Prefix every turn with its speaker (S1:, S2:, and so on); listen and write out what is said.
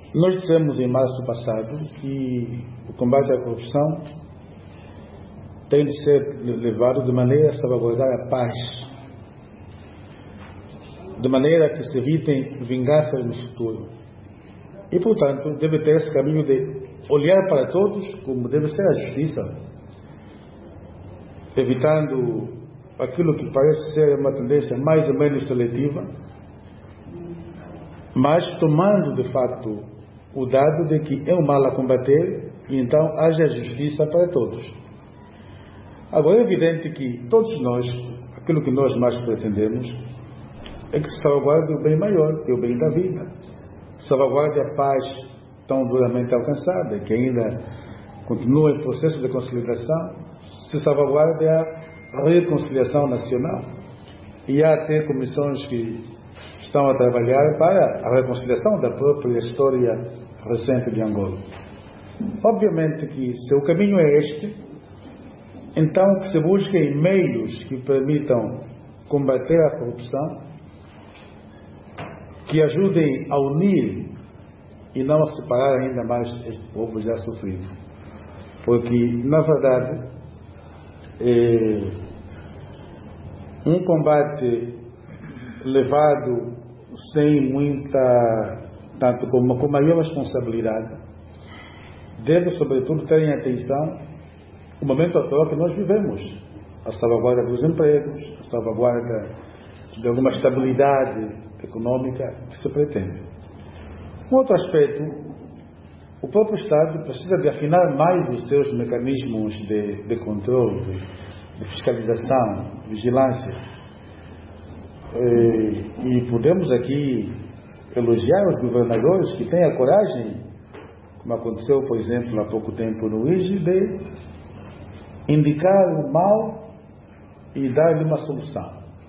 S1: Nós dissemos em março passado que o combate à corrupção tem de ser levado de maneira a salvaguardar a paz, de maneira que se evitem vinganças no futuro. E, portanto, deve ter esse caminho de olhar para todos como deve ser a justiça, evitando aquilo que parece ser uma tendência mais ou menos seletiva, mas tomando, de facto, o dado de que é um mal a combater e então haja justiça para todos. Agora, é evidente que todos nós, aquilo que nós mais pretendemos é que se salvaguarde o bem maior, que é o bem da vida, salvaguarde a paz tão duramente alcançada, que ainda continua em processo de consolidação, se salvaguarde a reconciliação nacional. E há até comissões que estão a trabalhar para a reconciliação da própria história recente de Angola. Obviamente que, se o caminho é este, então que se busquem meios que permitam combater a corrupção, que ajudem a unir e não a separar ainda mais este povo já sofrido. Porque, na verdade, um combate levado sem tanto com maior responsabilidade, deve sobretudo ter em atenção o momento atual que nós vivemos, a salvaguarda dos empregos, a salvaguarda de alguma estabilidade econômica que se pretende. Um outro aspecto, o próprio Estado precisa de afinar mais os seus mecanismos de controle, de fiscalização, vigilância. E podemos aqui elogiar os governadores que têm a coragem, como aconteceu, por exemplo, há pouco tempo no IGE, de indicar o mal e dar-lhe uma solução.